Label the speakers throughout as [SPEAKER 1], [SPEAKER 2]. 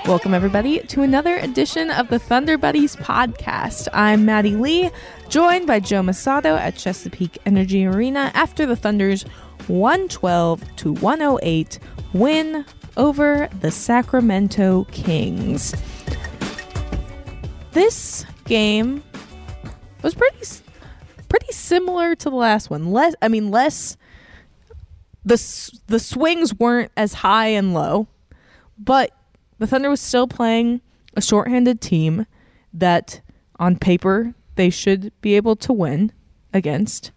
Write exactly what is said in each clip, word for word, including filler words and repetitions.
[SPEAKER 1] Welcome, everybody, to another edition of the Thunder Buddies podcast. I'm Maddie Lee, joined by Joe Masato at Chesapeake Energy Arena after the Thunder's one twelve to one oh eight win over the Sacramento Kings. This game was pretty pretty similar to the last one. Less, I mean, less. The the swings weren't as high and low, but the Thunder was still playing a shorthanded team that, on paper, they should be able to win against.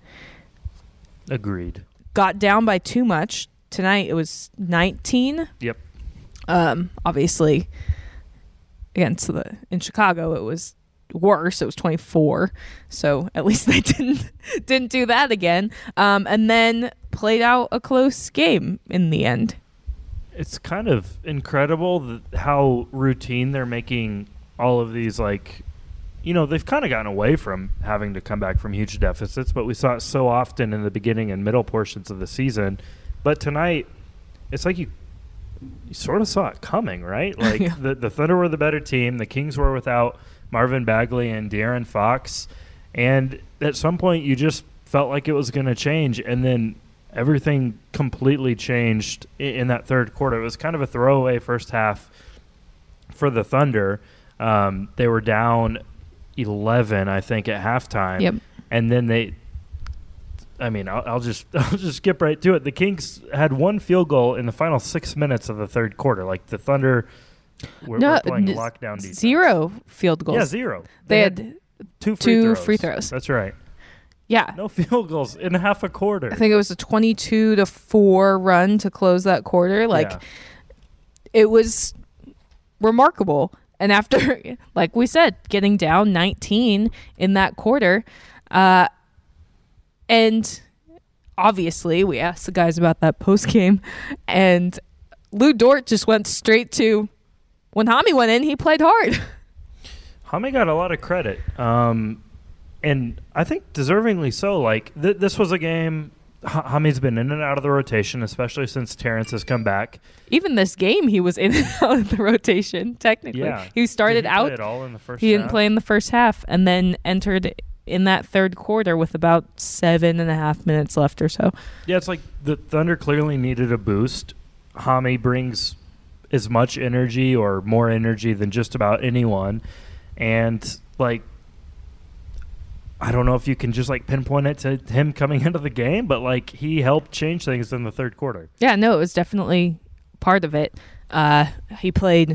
[SPEAKER 2] Agreed.
[SPEAKER 1] Got down by too much. Tonight it was nineteen.
[SPEAKER 2] Yep.
[SPEAKER 1] Um, obviously, against the in Chicago it was worse. It was twenty-four. So at least they didn't didn't do that again. Um, and then played out a close game in the end.
[SPEAKER 2] It's kind of incredible that how routine they're making all of these, like, you know, they've kind of gotten away from having to come back from huge deficits, but we saw it so often in the beginning and middle portions of the season. But tonight, it's like you you sort of saw it coming, right? Like
[SPEAKER 1] Yeah.
[SPEAKER 2] the, the Thunder were the better team. The Kings were without Marvin Bagley and De'Aaron Fox. And at some point, you just felt like it was going to change, and then everything completely changed in that third quarter. It was kind of a throwaway first half for the Thunder. Um, they were down eleven, I think, at halftime.
[SPEAKER 1] Yep.
[SPEAKER 2] And then they, I mean, I'll, I'll just I'll just skip right to it. The Kings had one field goal in the final six minutes of the third quarter. Like the Thunder were,
[SPEAKER 1] no,
[SPEAKER 2] were playing
[SPEAKER 1] n-
[SPEAKER 2] lockdown defense.
[SPEAKER 1] Zero field goals.
[SPEAKER 2] Yeah, zero.
[SPEAKER 1] They,
[SPEAKER 2] They
[SPEAKER 1] had,
[SPEAKER 2] had two free
[SPEAKER 1] two
[SPEAKER 2] throws.
[SPEAKER 1] free throws.
[SPEAKER 2] That's right.
[SPEAKER 1] Yeah.
[SPEAKER 2] No field goals in half a quarter.
[SPEAKER 1] I think it was a twenty-two to four run to close that quarter. Like,
[SPEAKER 2] Yeah.
[SPEAKER 1] it was remarkable. And after, like we said, getting down nineteen in that quarter, uh, and obviously we asked the guys about that post game, and Lou Dort just went straight to, when Hami went in, he played hard.
[SPEAKER 2] Hami got a lot of credit. Um, And I think deservingly so. Like, th- this was a game, H- Hami's been in and out of the rotation, especially since Terrence has come back.
[SPEAKER 1] Even this game, he was in and out of the rotation, technically.
[SPEAKER 2] Yeah.
[SPEAKER 1] He started
[SPEAKER 2] Did he
[SPEAKER 1] out.
[SPEAKER 2] play at all in the first
[SPEAKER 1] He didn't
[SPEAKER 2] half?
[SPEAKER 1] play in the first half, and then entered in that third quarter with about seven and a half minutes left or so.
[SPEAKER 2] Yeah, it's like the Thunder clearly needed a boost. Hami brings as much energy or more energy than just about anyone. And, like, I don't know if you can just, like, pinpoint it to him coming into the game, but, like, he helped change things in the third quarter.
[SPEAKER 1] Yeah, no, it was definitely part of it. Uh, he played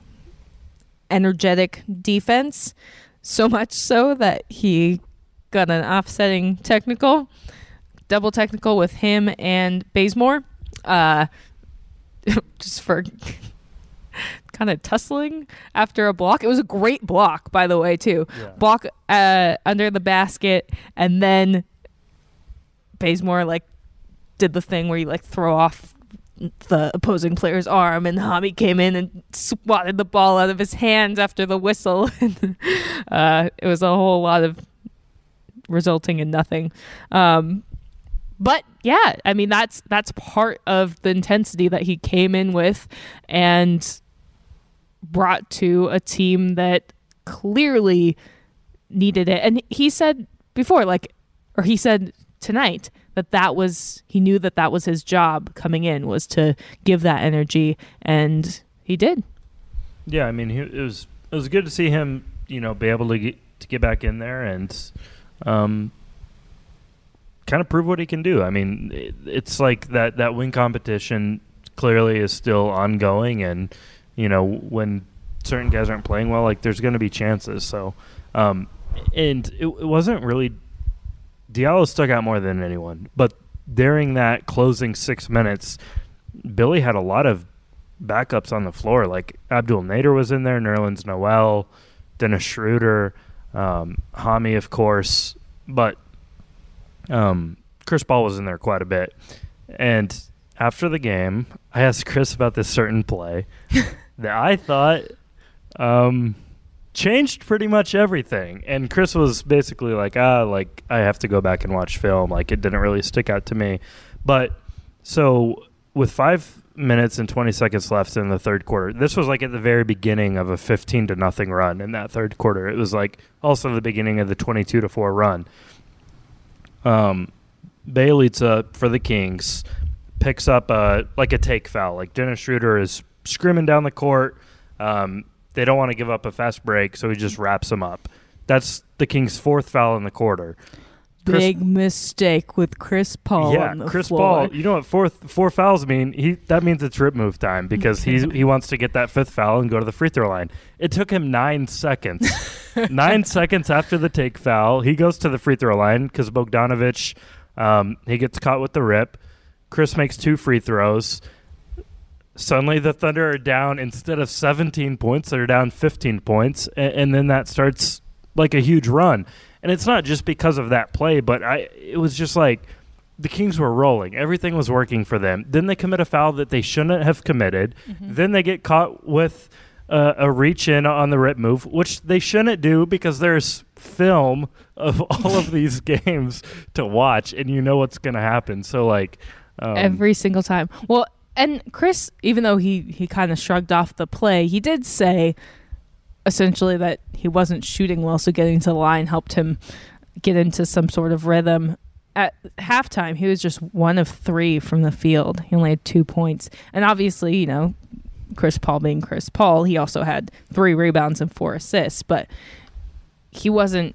[SPEAKER 1] energetic defense, so much so that he got an offsetting technical, double technical with him and Bazemore, uh, just for kind of tussling after a block. It was a great block, by the way, too.
[SPEAKER 2] Yeah.
[SPEAKER 1] Block uh, under the basket, and then Bazemore like did the thing where you like throw off the opposing player's arm, and Hami came in and swatted the ball out of his hands after the whistle. uh, it was a whole lot of resulting in nothing. Um, but yeah, I mean that's that's part of the intensity that he came in with, and brought to a team that clearly needed it. And he said before, like, or he said tonight that that was, he knew that that was his job coming in, was to give that energy, and he did.
[SPEAKER 2] Yeah, I mean, he, it was it was good to see him, you know, be able to get, to get back in there and um, kind of prove what he can do. I mean, it, it's like that, that win competition clearly is still ongoing, and you know, when certain guys aren't playing well, like, there's going to be chances. So, um, and it, it wasn't really – Diallo stuck out more than anyone. But during that closing six minutes, Billy had a lot of backups on the floor. Like, Abdul Nader was in there, Nerlens Noel, Dennis Schroeder, um, Hami, of course. But um, Chris Paul was in there quite a bit. And after the game, I asked Chris about this certain play that I thought um, changed pretty much everything. And Chris was basically like, ah, like, I have to go back and watch film. Like, it didn't really stick out to me. But so with five minutes and twenty seconds left in the third quarter. This was like at the very beginning of a fifteen to nothing run in that third quarter. It was like also the beginning of the twenty-two to four run. Um, Bjelica for the Kings picks up a, like a take foul. Like Dennis Schroeder is screaming down the court. Um, they don't want to give up a fast break, so he just wraps him up. That's the Kings' fourth foul in the quarter. Chris,
[SPEAKER 1] Big mistake with Chris Paul.
[SPEAKER 2] Yeah,
[SPEAKER 1] on the
[SPEAKER 2] Chris
[SPEAKER 1] floor.
[SPEAKER 2] Paul. You know what four four fouls mean? He that means it's rip move time because he he wants to get that fifth foul and go to the free throw line. It took him nine seconds. nine seconds after the take foul, he goes to the free throw line because Bogdanovich um, he gets caught with the rip. Chris makes two free throws. Suddenly the Thunder are down instead of seventeen points, they're down fifteen points, and, and then that starts like a huge run. And it's not just because of that play, but I it was just like the Kings were rolling. Everything was working for them. Then they commit a foul that they shouldn't have committed. Mm-hmm. Then they get caught with uh, a reach in on the rip move, which they shouldn't do because there's film of all of these games to watch, and you know what's going to happen. So, like... Um,
[SPEAKER 1] Every single time. Well, and Chris, even though he, he kind of shrugged off the play, he did say... essentially that he wasn't shooting well, so getting to the line helped him get into some sort of rhythm. At halftime, he was just one of three from the field. He only had two points. And obviously, you know, Chris Paul being Chris Paul, he also had three rebounds and four assists, but he wasn't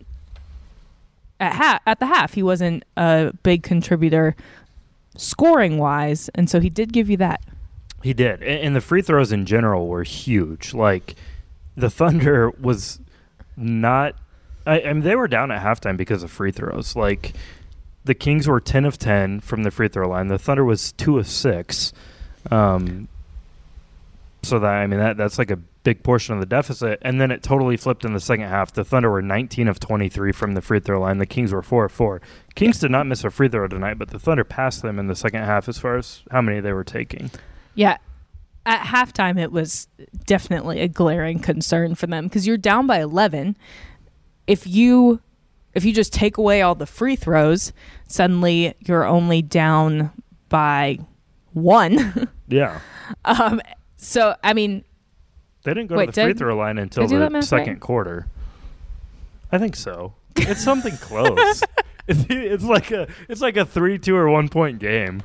[SPEAKER 1] at ha- at the half, he wasn't a big contributor scoring-wise, and so he did give you that.
[SPEAKER 2] He did. And the free throws in general were huge. Like, the Thunder was not I, I mean, they were down at halftime because of free throws. Like, the Kings were ten of ten from the free throw line. The Thunder was two of six. Um, so, that I mean, that that's like a big portion of the deficit. And then it totally flipped in the second half. The Thunder were nineteen of twenty-three from the free throw line. The Kings were four of four. Kings did not miss a free throw tonight, but the Thunder passed them in the second half as far as how many they were taking.
[SPEAKER 1] Yeah. At halftime, it was definitely a glaring concern for them because you're down by eleven. If you if you just take away all the free throws, suddenly you're only down by one.
[SPEAKER 2] Yeah.
[SPEAKER 1] um. So I mean,
[SPEAKER 2] they didn't go
[SPEAKER 1] wait,
[SPEAKER 2] to the free
[SPEAKER 1] did,
[SPEAKER 2] throw line until the second right? quarter. I think so. It's something close. It's, it's like a it's like a three two or one point game.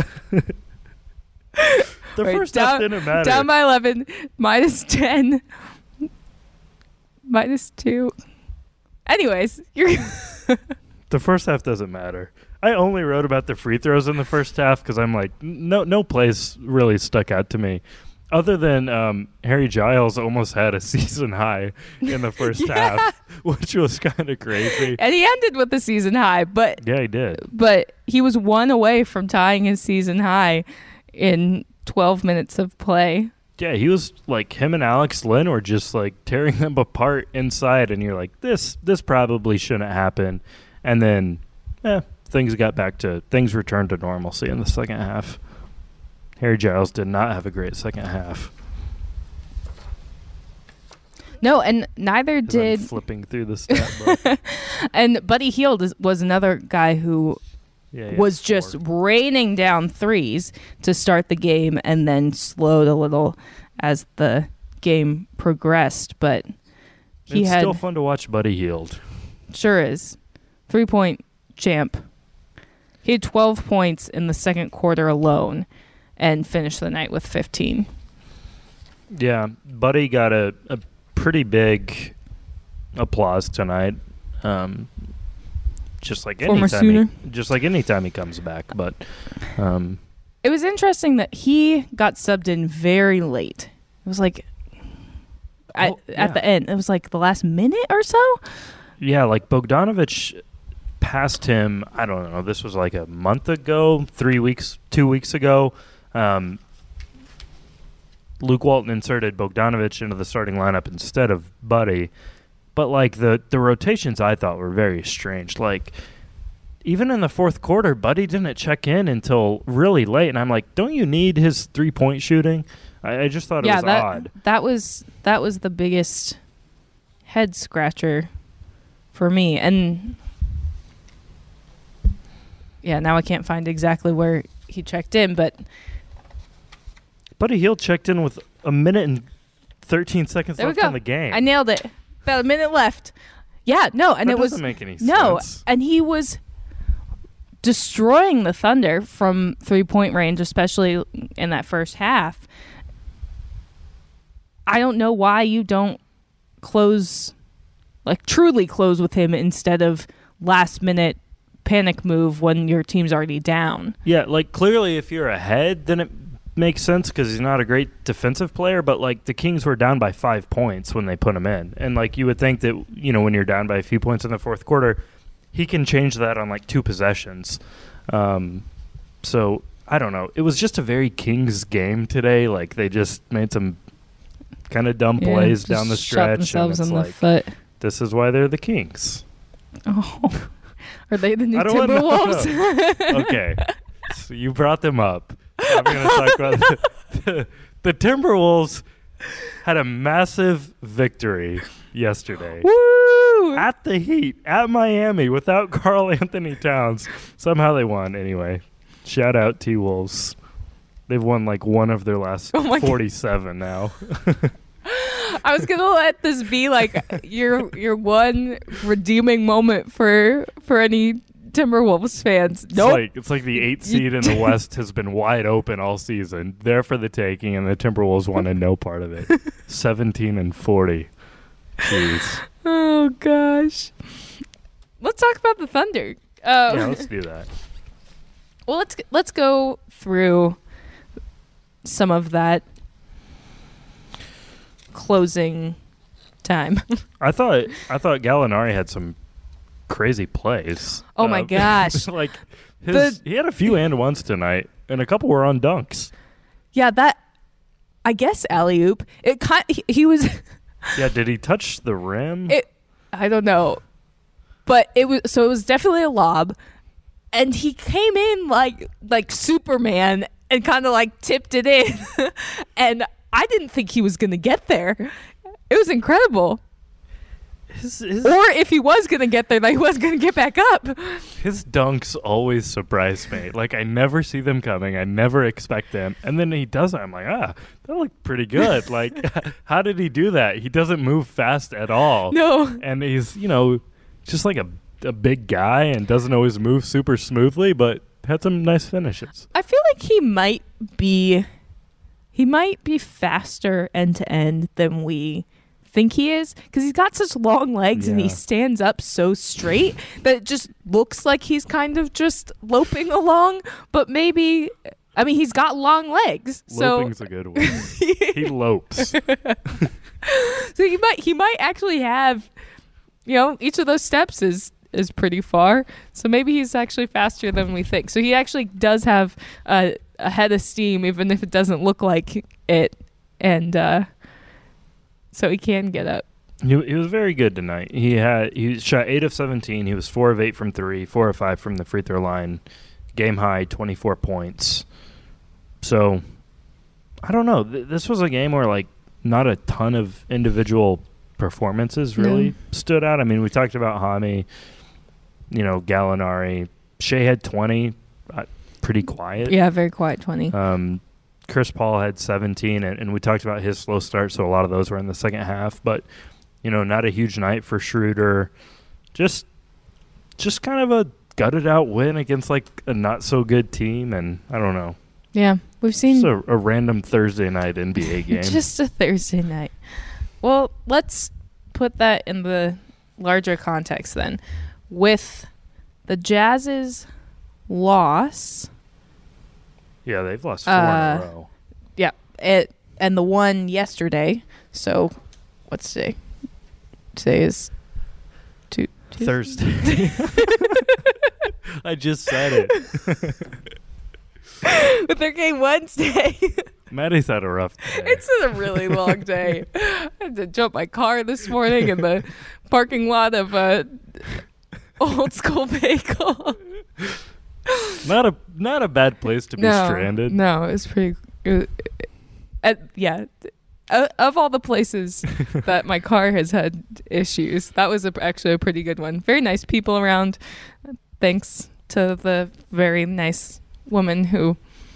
[SPEAKER 2] The Wait, first
[SPEAKER 1] down,
[SPEAKER 2] half didn't matter.
[SPEAKER 1] Down by eleven, minus ten, minus two. Anyways, you're.
[SPEAKER 2] The first half doesn't matter. I only wrote about the free throws in the first half because I'm like, no, no plays really stuck out to me, other than um, Harry Giles almost had a season high in the first yeah. half, which was kind of crazy.
[SPEAKER 1] And he ended with the season high, but
[SPEAKER 2] yeah, he did.
[SPEAKER 1] But he was one away from tying his season high in twelve minutes of play.
[SPEAKER 2] Yeah, he was like, him and Alex Lynn were just like tearing them apart inside, and you're like, this this probably shouldn't happen. And then, eh, things got back to things returned to normalcy in the second half. Harry Giles did not have a great second half.
[SPEAKER 1] No, and neither did
[SPEAKER 2] I'm flipping through the stat book.
[SPEAKER 1] And Buddy Hield is, was another guy who. Yeah, was just scored. raining down threes to start the game and then slowed a little as the game progressed. But he
[SPEAKER 2] it's
[SPEAKER 1] had
[SPEAKER 2] still fun to watch Buddy Hield.
[SPEAKER 1] Sure is. Three-point champ. He had twelve points in the second quarter alone and finished the night with fifteen.
[SPEAKER 2] Yeah, Buddy got a, a pretty big applause tonight. Um Just like
[SPEAKER 1] Former
[SPEAKER 2] anytime,
[SPEAKER 1] Sooner.
[SPEAKER 2] he, just like anytime he comes back, but um,
[SPEAKER 1] it was interesting that he got subbed in very late. It was like at, oh, yeah. at the end. It was like the last minute or so.
[SPEAKER 2] Yeah, like Bogdanovich passed him. I don't know. This was like a month ago, three weeks, two weeks ago. Um, Luke Walton inserted Bogdanovich into the starting lineup instead of Buddy. But, like, the, the rotations I thought were very strange. Like, even in the fourth quarter, Buddy didn't check in until really late. And I'm like, don't you need his three-point shooting? I, I just thought
[SPEAKER 1] yeah,
[SPEAKER 2] it was
[SPEAKER 1] that,
[SPEAKER 2] odd.
[SPEAKER 1] That was, that was the biggest head-scratcher for me. And, yeah, now I can't find exactly where he checked in. But
[SPEAKER 2] Buddy Hield checked in with a minute and thirteen seconds
[SPEAKER 1] There we
[SPEAKER 2] left
[SPEAKER 1] go.
[SPEAKER 2] in the game.
[SPEAKER 1] I nailed it. About a minute left. Yeah, no, and
[SPEAKER 2] that
[SPEAKER 1] it was
[SPEAKER 2] doesn't make any
[SPEAKER 1] no,
[SPEAKER 2] sense.
[SPEAKER 1] and he was destroying the Thunder from three-point range, especially in that first half. I don't know why you don't close, like truly close with him instead of last-minute panic move when your team's already down.
[SPEAKER 2] Yeah, like clearly if you're ahead, then it makes sense because he's not a great defensive player, but like the Kings were down by five points when they put him in. And like you would think that, you know, when you're down by a few points in the fourth quarter, he can change that on like two possessions. Um, so I don't know. It was just a very Kings game today. Like they just made some kind of dumb
[SPEAKER 1] Yeah,
[SPEAKER 2] plays
[SPEAKER 1] just
[SPEAKER 2] down the
[SPEAKER 1] shot
[SPEAKER 2] stretch.
[SPEAKER 1] themselves
[SPEAKER 2] And it's
[SPEAKER 1] in the
[SPEAKER 2] like,
[SPEAKER 1] foot.
[SPEAKER 2] this is why they're the Kings.
[SPEAKER 1] Oh, are they the new
[SPEAKER 2] I don't wanna
[SPEAKER 1] Timberwolves?
[SPEAKER 2] know. Okay, so you brought them up. I'm going to talk about the, the, the Timberwolves had a massive victory yesterday.
[SPEAKER 1] Woo!
[SPEAKER 2] At the Heat, at Miami, without Karl Anthony Towns. Somehow they won. Anyway, shout out T-Wolves. They've won like one of their last
[SPEAKER 1] Oh my
[SPEAKER 2] forty-seven now.
[SPEAKER 1] I was gonna let this be like your your one redeeming moment for for any Timberwolves fans.
[SPEAKER 2] It's
[SPEAKER 1] Nope.
[SPEAKER 2] like it's like the eighth seed in the West has been wide open all season, there for the taking, and the Timberwolves wanted no part of it. Seventeen and forty. Jeez.
[SPEAKER 1] Oh gosh. Let's talk about the Thunder. Uh,
[SPEAKER 2] Yeah, let's do that.
[SPEAKER 1] Well, let's let's go through some of that closing time.
[SPEAKER 2] I thought I thought Gallinari had some crazy plays.
[SPEAKER 1] Oh my
[SPEAKER 2] Um,
[SPEAKER 1] gosh.
[SPEAKER 2] like his,
[SPEAKER 1] The-
[SPEAKER 2] he had a few and ones tonight, and a couple were on dunks.
[SPEAKER 1] Yeah, that I guess alley oop. It kind he, he was.
[SPEAKER 2] Yeah, did he touch the rim?
[SPEAKER 1] It I don't know, but it was so it was definitely a lob, and he came in like like Superman and kind of like tipped it in, and I didn't think he was gonna get there. It was incredible.
[SPEAKER 2] his, his,
[SPEAKER 1] Or if he was gonna get there, like he was gonna get back up.
[SPEAKER 2] his dunks always surprise me. Like, I never see them coming. I never expect them. And then he does it. I'm like, ah, that looked pretty good. Like, how did he do that? He doesn't move fast at all.
[SPEAKER 1] No,
[SPEAKER 2] And he's, you know, just like a, a big guy and doesn't always move super smoothly, but had some nice finishes.
[SPEAKER 1] I feel like he might be, he might be faster end to end than we think he is, because he's got such long legs and he
[SPEAKER 2] Yeah.
[SPEAKER 1] stands up so straight that it just looks like he's kind of just loping along. But maybe, I mean, he's got long legs, so
[SPEAKER 2] Loping's a good one. He lopes.
[SPEAKER 1] so he might he might actually have, you know, each of those steps is is pretty far. So maybe he's actually faster than we think. So he actually does have uh, a head of steam, even if it doesn't look like it, and uh, so he can get up.
[SPEAKER 2] He, he was very good tonight. He had he shot eight of seventeen. He was four of eight from three, four of five from the free throw line. Game high, twenty-four points. So, I don't know. Th- this was a game where like not a ton of individual performances really
[SPEAKER 1] No.
[SPEAKER 2] stood out. I mean, we talked about Hami, you know, Gallinari. Shea had twenty, uh, pretty quiet.
[SPEAKER 1] Yeah, very quiet twenty.
[SPEAKER 2] Um, Chris Paul had seventeen, and, and we talked about his slow start, so a lot of those were in the second half. But, you know, not a huge night for Schroeder. Just just kind of a gutted-out win against, like, a not-so-good team, and I don't know.
[SPEAKER 1] Yeah, we've seen
[SPEAKER 2] Just a, a random Thursday night N B A game.
[SPEAKER 1] just a Thursday night. Well, let's put that in the larger context then. With the Jazz's loss,
[SPEAKER 2] yeah, they've lost four
[SPEAKER 1] Uh,
[SPEAKER 2] in a row.
[SPEAKER 1] yeah, it and the one yesterday. So, what's today? Today is two, Tuesday?
[SPEAKER 2] Thursday. I just said it.
[SPEAKER 1] With their game Wednesday.
[SPEAKER 2] Maddie's had a rough day.
[SPEAKER 1] It's a really long day. I had to jump my car this morning in the parking lot of a old school bagel.
[SPEAKER 2] Not a not a bad place to be
[SPEAKER 1] no,
[SPEAKER 2] stranded.
[SPEAKER 1] No, it's pretty. It, uh, yeah, uh, of all the places that my car has had issues, that was a, actually a pretty good one. Very nice people around. Thanks to the very nice woman who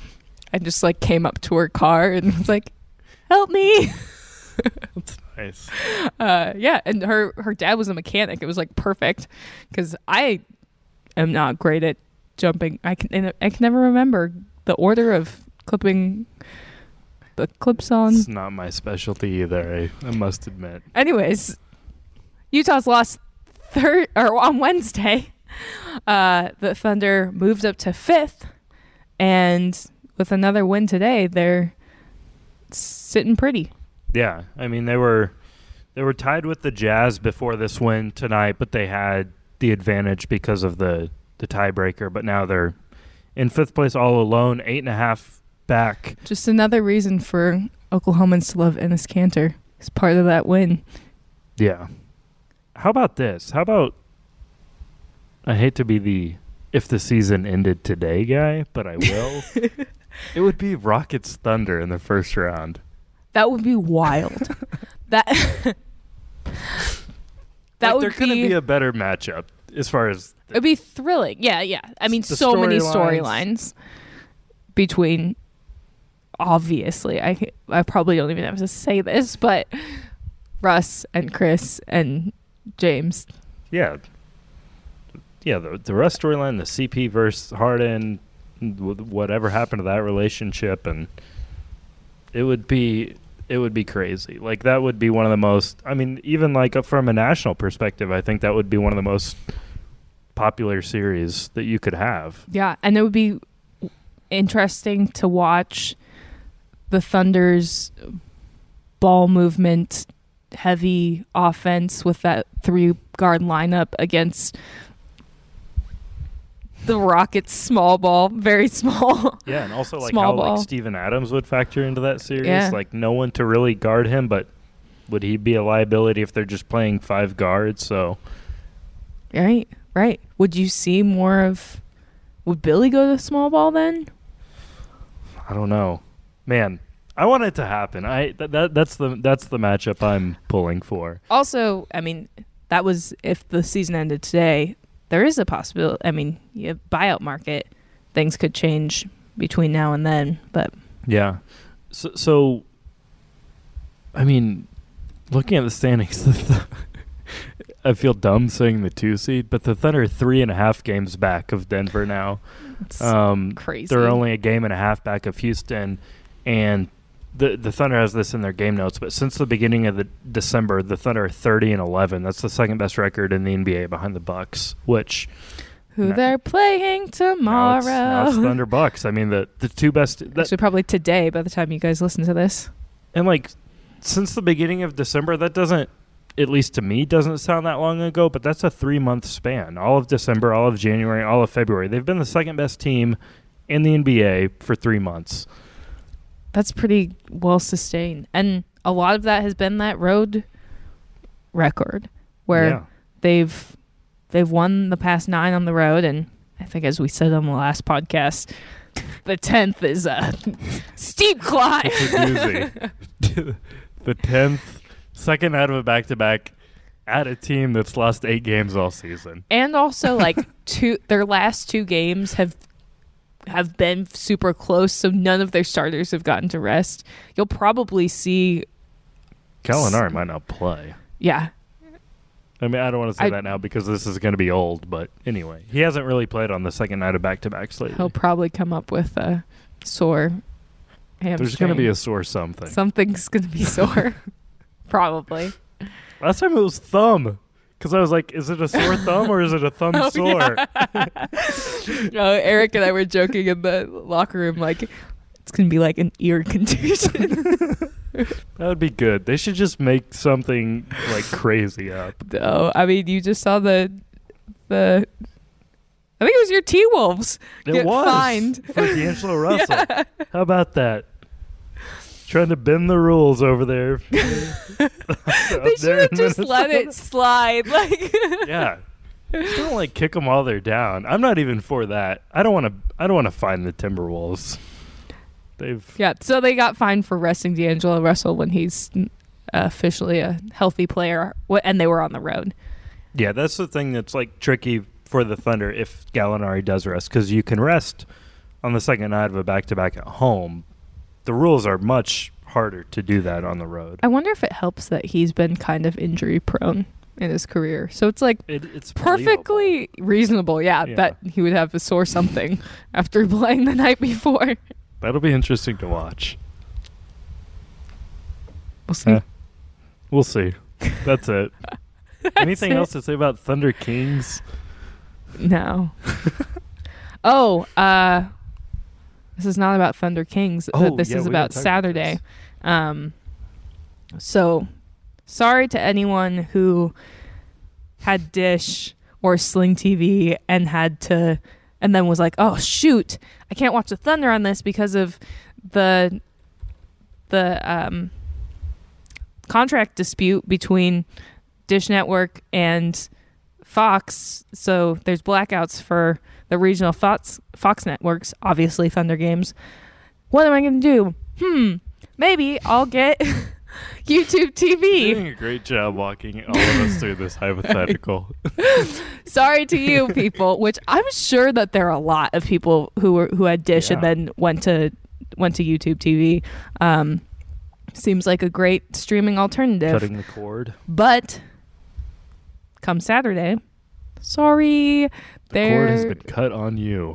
[SPEAKER 1] and just like came up to her car and was like, "Help me."
[SPEAKER 2] That's nice.
[SPEAKER 1] Uh, yeah, and her her dad was a mechanic. It was like perfect because I am not great at jumping. I can and I can never remember the order of clipping the clips on.
[SPEAKER 2] It's not my specialty either. I, I must admit.
[SPEAKER 1] Anyways, Utah's lost third or on Wednesday. Uh, the Thunder moved up to fifth, and with another win today, they're sitting pretty.
[SPEAKER 2] Yeah, I mean they were they were tied with the Jazz before this win tonight, but they had the advantage because of the, the tiebreaker. But now they're in fifth place all alone, eight and a half back.
[SPEAKER 1] Just another reason for Oklahomans to love Enes Kanter. It's part of that win.
[SPEAKER 2] Yeah. How about this? How about I hate to be the if the season ended today guy, but I will. It would be Rockets Thunder in the first round.
[SPEAKER 1] That would be wild. that that
[SPEAKER 2] like,
[SPEAKER 1] would
[SPEAKER 2] there
[SPEAKER 1] be,
[SPEAKER 2] couldn't be a better matchup as far as
[SPEAKER 1] it would be thrilling. Yeah, yeah. I mean,
[SPEAKER 2] The
[SPEAKER 1] so many
[SPEAKER 2] storylines.
[SPEAKER 1] storylines between. Obviously, I I probably don't even have to say this, but Russ and Chris and James.
[SPEAKER 2] yeah, yeah. The the Russ storyline, the C P versus Harden, wh- whatever happened to that relationship, and it would be it would be crazy. Like that would be one of the most. I mean, even like uh, from a national perspective, I think that would be one of the most popular series that you could have.
[SPEAKER 1] Yeah, and it would be interesting to watch the Thunder's ball movement, heavy offense with that three guard lineup against the Rockets' small ball, very small.
[SPEAKER 2] Yeah, and also like
[SPEAKER 1] Small
[SPEAKER 2] how
[SPEAKER 1] ball.
[SPEAKER 2] like Steven Adams would factor into that series.
[SPEAKER 1] Yeah.
[SPEAKER 2] Like no one to really guard him, but would he be a liability if they're just playing five guards? So
[SPEAKER 1] Right, right. Would you see more of? Would Billy go to small ball then?
[SPEAKER 2] I don't know, man. I want it to happen. I that, that that's the that's the matchup I'm pulling for.
[SPEAKER 1] Also, I mean, that was if the season ended today. There is a possibility. I mean, you have buyout market, things could change between now and then. But
[SPEAKER 2] Yeah. So, so I mean, looking at the standings, I feel dumb saying the two seed, but the Thunder are three and a half games back of Denver now.
[SPEAKER 1] it's
[SPEAKER 2] Um,
[SPEAKER 1] crazy.
[SPEAKER 2] They're only a game and a half back of Houston, and the the Thunder has this in their game notes. But since the beginning of the December, the Thunder are thirty and eleven. That's the second best record in the N B A behind the Bucks. Which
[SPEAKER 1] Who
[SPEAKER 2] now-
[SPEAKER 1] they're playing tomorrow.
[SPEAKER 2] now it's, now it's Thunder Bucks. I mean the the two best. That,
[SPEAKER 1] Actually, probably today by the time you guys listen to this.
[SPEAKER 2] and like since the beginning of December, that doesn't, at least to me, doesn't sound that long ago. But that's a three month span. All of December, all of January, all of February. They've been the second best team in the N B A for three months.
[SPEAKER 1] That's pretty well sustained. And a lot of that has been that road record where
[SPEAKER 2] Yeah.
[SPEAKER 1] they've they've won the past nine on the road, and I think as we said on the last podcast, the tenth is a steep climb.
[SPEAKER 2] It's a doozy. The tenth, second out of a back-to-back at a team that's lost eight games all season.
[SPEAKER 1] And also like two their last two games have have been super close, so none of their starters have gotten to rest. You'll probably see
[SPEAKER 2] Gallinari might not play.
[SPEAKER 1] yeah.
[SPEAKER 2] I mean, I don't want to say
[SPEAKER 1] I-
[SPEAKER 2] that now because this is going to be old, but anyway, he hasn't really played on the second night of back-to-backs lately.
[SPEAKER 1] He'll probably come up with a sore hamstring.
[SPEAKER 2] There's going to be a sore something.
[SPEAKER 1] Something's going to be sore. Probably.
[SPEAKER 2] Last time it was thumb. Because I was like, is it a sore thumb or is it a thumb
[SPEAKER 1] Oh,
[SPEAKER 2] sore?
[SPEAKER 1] No, Eric and I were joking in the locker room, like, it's going to be like an ear contusion.
[SPEAKER 2] That would be good. They should just make something like crazy up.
[SPEAKER 1] No, I mean, you just saw the, the, I think it was your T-Wolves
[SPEAKER 2] It
[SPEAKER 1] get
[SPEAKER 2] was
[SPEAKER 1] fined.
[SPEAKER 2] for D'Angelo Russell. How about that? Trying to bend the rules over there.
[SPEAKER 1] They should have just let it slide. Like,
[SPEAKER 2] Yeah. Just don't like kick them while they're down. I'm not even for that. I don't want to. I don't want to find the Timberwolves. They've
[SPEAKER 1] yeah, so they got fined for resting D'Angelo Russell when he's officially a healthy player, wh- and they were on the road.
[SPEAKER 2] yeah. That's the thing that's like tricky for the Thunder if Gallinari does rest, because you can rest on the second night of a back-to-back at home. The rules are much harder to do that on the road.
[SPEAKER 1] I wonder if it helps that he's been kind of injury prone in his career. So it's like
[SPEAKER 2] it, it's
[SPEAKER 1] perfectly
[SPEAKER 2] believable.
[SPEAKER 1] reasonable, yeah,
[SPEAKER 2] Yeah.
[SPEAKER 1] that he would have a sore something after playing the night before.
[SPEAKER 2] That'll be interesting to watch.
[SPEAKER 1] We'll see.
[SPEAKER 2] Uh, we'll see. That's it.
[SPEAKER 1] That's
[SPEAKER 2] Anything
[SPEAKER 1] it.
[SPEAKER 2] else to say about Thunder Kings?
[SPEAKER 1] No. oh, uh, this is not about Thunder Kings.
[SPEAKER 2] Oh,
[SPEAKER 1] this
[SPEAKER 2] yeah,
[SPEAKER 1] is
[SPEAKER 2] we
[SPEAKER 1] about
[SPEAKER 2] gotta talk about
[SPEAKER 1] Saturday.
[SPEAKER 2] this.
[SPEAKER 1] Um, so sorry to anyone who had Dish or Sling T V and had to, and then was like, "Oh shoot, I can't watch the Thunder on this because of the the um, contract dispute between Dish Network and Fox." So there's blackouts for the regional Fox Fox networks, obviously Thunder games. What am I going to do? Hmm, maybe I'll get YouTube T
[SPEAKER 2] You're
[SPEAKER 1] V.
[SPEAKER 2] doing a great job walking all of us through this hypothetical.
[SPEAKER 1] Sorry to you people, which I'm sure that there are a lot of people who were who had Dish and
[SPEAKER 2] Yeah.
[SPEAKER 1] then went to went to YouTube T V. Um, seems like a great streaming alternative.
[SPEAKER 2] Cutting the cord.
[SPEAKER 1] But come Saturday, sorry,
[SPEAKER 2] The cord has
[SPEAKER 1] they're
[SPEAKER 2] been cut on you.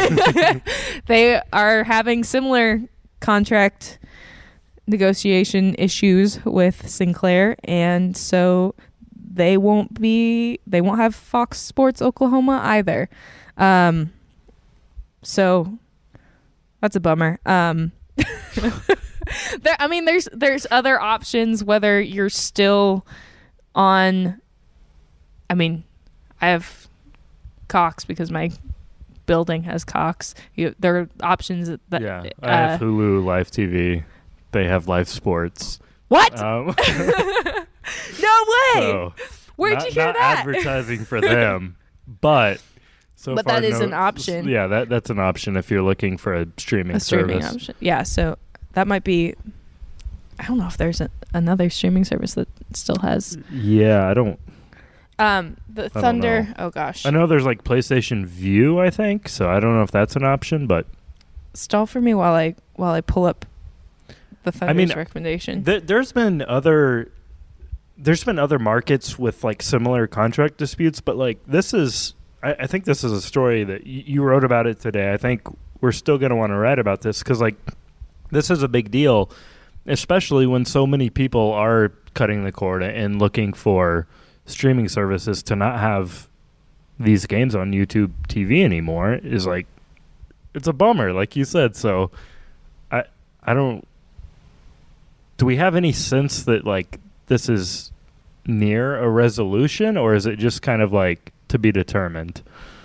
[SPEAKER 1] they are having similar contract negotiation issues with Sinclair, and so they won't be they won't have Fox Sports Oklahoma either. Um, so that's a bummer. Um, there, I mean, there's there's other options. Whether you're still on, I mean, I have Cox because my building has Cox. You, there are options that
[SPEAKER 2] yeah,
[SPEAKER 1] uh,
[SPEAKER 2] I have Hulu Live T V. They have live sports.
[SPEAKER 1] What?
[SPEAKER 2] Um,
[SPEAKER 1] No way!
[SPEAKER 2] so
[SPEAKER 1] Where'd
[SPEAKER 2] not,
[SPEAKER 1] you hear
[SPEAKER 2] not
[SPEAKER 1] that?
[SPEAKER 2] advertising for them, but so
[SPEAKER 1] But
[SPEAKER 2] far
[SPEAKER 1] that is
[SPEAKER 2] no-
[SPEAKER 1] an option.
[SPEAKER 2] Yeah, that that's an option if you're looking for a streaming
[SPEAKER 1] A streaming
[SPEAKER 2] service.
[SPEAKER 1] option. Yeah, so that might be. I don't know if there's a, another streaming service that still has.
[SPEAKER 2] Yeah, I don't.
[SPEAKER 1] Um, the
[SPEAKER 2] don't
[SPEAKER 1] Thunder.
[SPEAKER 2] know.
[SPEAKER 1] Oh gosh.
[SPEAKER 2] I know there's like PlayStation View, I think. So I don't know if that's an option, but
[SPEAKER 1] Stall for me while I while I pull up the Thunder's
[SPEAKER 2] mean,
[SPEAKER 1] recommendation.
[SPEAKER 2] th- there's been other there's been other markets with like similar contract disputes, but like this is I, I think this is a story that y- you wrote about it today. I think we're still going to want to write about this because like this is a big deal, especially when so many people are cutting the cord and looking for streaming services. To not have these games on YouTube T V anymore is like, it's a bummer, like you said. So I I don't do we have any sense that like this is near a resolution, or is it just kind of like to be determined?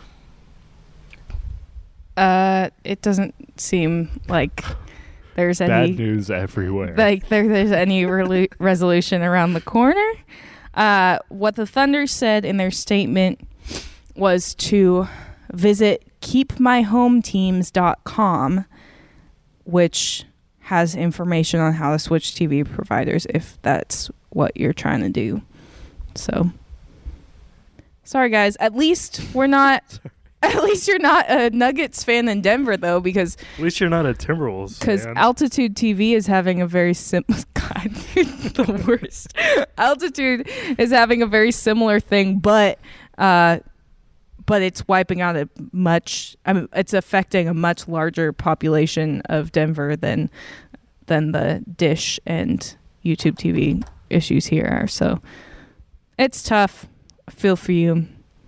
[SPEAKER 1] Uh, it doesn't seem like there's any
[SPEAKER 2] Bad news everywhere.
[SPEAKER 1] like there, there's any relu- resolution around the corner. Uh, what the Thunder said in their statement was to visit keep my home teams dot com, which has information on how to switch T V providers if that's what you're trying to do. So, sorry guys. At least we're not. At least you're not a Nuggets fan in Denver, though, because
[SPEAKER 2] At least you're not a Timberwolves
[SPEAKER 1] because
[SPEAKER 2] fan.
[SPEAKER 1] Altitude T V is having a very sim. God, you're the worst. Altitude is having a very similar thing, but uh, but it's wiping out a much. I mean, it's affecting a much larger population of Denver than than the Dish and YouTube T V issues here are. So it's tough. I feel for you.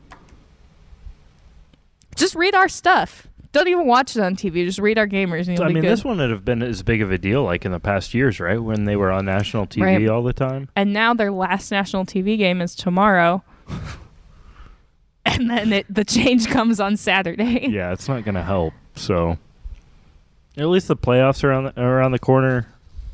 [SPEAKER 1] Just read our stuff. Don't even watch it on T V. Just read our gamers, and you'll
[SPEAKER 2] I
[SPEAKER 1] be
[SPEAKER 2] mean,
[SPEAKER 1] good.
[SPEAKER 2] this one would have been as big of a deal like in the past years, right? When they were on national T V
[SPEAKER 1] Right.
[SPEAKER 2] all the time.
[SPEAKER 1] And now their last national T V game is tomorrow. And then it, the change comes on Saturday.
[SPEAKER 2] Yeah, it's not going to help. So at least the playoffs are around the, are around the corner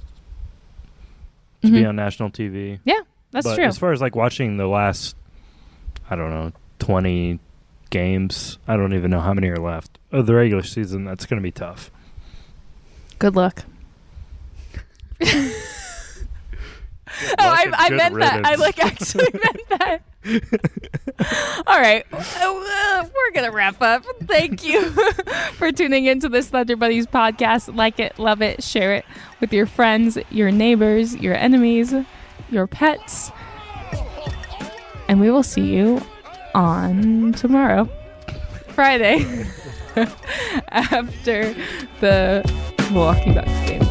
[SPEAKER 2] to be
[SPEAKER 1] Mhm.
[SPEAKER 2] on national T V.
[SPEAKER 1] Yeah, that's
[SPEAKER 2] but
[SPEAKER 1] true.
[SPEAKER 2] as far as like watching the last, I don't know, twenty games, I don't even know how many are left of the regular season. That's going to be tough.
[SPEAKER 1] Good luck.
[SPEAKER 2] Good
[SPEAKER 1] Oh,
[SPEAKER 2] luck fucking
[SPEAKER 1] I, I
[SPEAKER 2] good
[SPEAKER 1] meant that. I
[SPEAKER 2] riddance.
[SPEAKER 1] like actually meant that. All right, uh, we're gonna wrap up. Thank you for tuning into this Thunder Buddies podcast. Like it, love it, share it with your friends, your neighbors, your enemies, your pets, and we will see you on tomorrow, Friday, after the Milwaukee Bucks game.